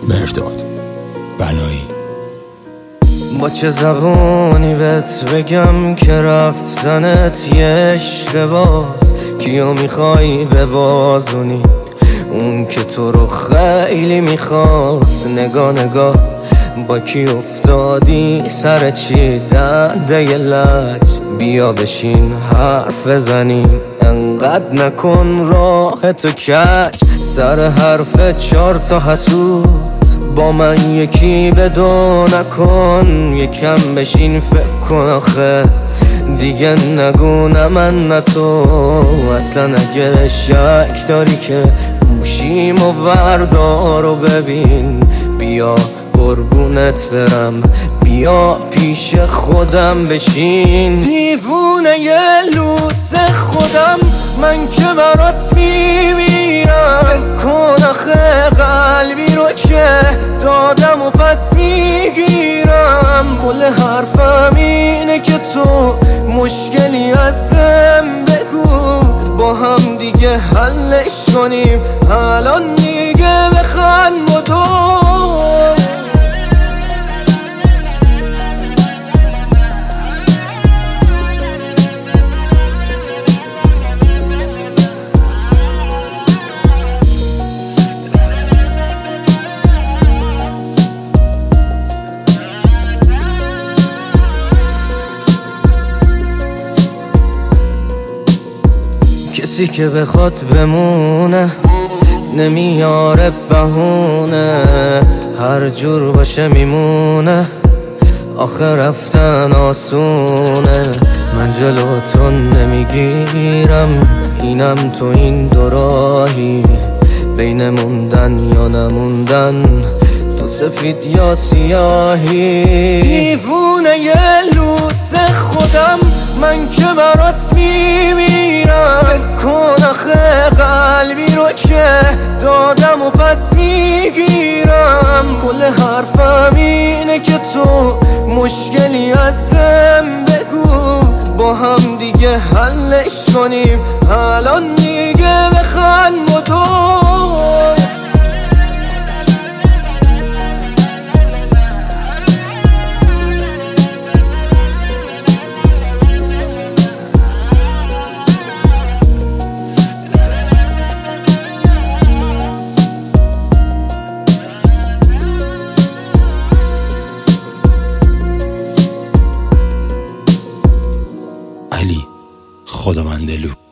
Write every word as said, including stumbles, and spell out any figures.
مرداد بنایی. با چه زبونی بهت بگم که رفتنت یه اشتباس؟ کیو میخوای ببازونی؟ اون که تو رو خیلی میخواست. نگاه نگاه با کی افتادی سر چی دنده ی لج؟ بیا بشین حرف بزنیم، انقدر نکن راه تو کج. سر حرف چار تا حسود با من یکی بدو نکن. یکم بشین فکر کن آخه دیگه نگو نه من نه تو. اصلا اگه شک داری که گوشیم و وردار و ببین، بیا قربونت برم، بیا پیش خودم بشین. دیوونه یه لوس خودم من که برات میمیرم. فکر کن آخه قلبی رو که دادم و پس میگیرم. کل حرفم اینه که تو مشکلی از بهم بگو، با هم دیگه حلش کنیم. الان دیگه بخند بدو. کسی که بخواد بمونه نمیاره بهونه، هر جور باشه میمونه. آخه رفتن آسونه، من جلو تو نمیگیرم. اینم تو این دو راهی، بین موندن یا نموندن، تو سفید یا سیاهی. دیوونه یه لوس خودم من که برات میمیرم. فکر کن آخه قلبی رو که دادم و پس میگیرم. کل حرفم اینه که تو مشکلی از بهم بگو، با هم دیگه حلش کنیم. الان دیگه بخند بدو. علی خداوندلو.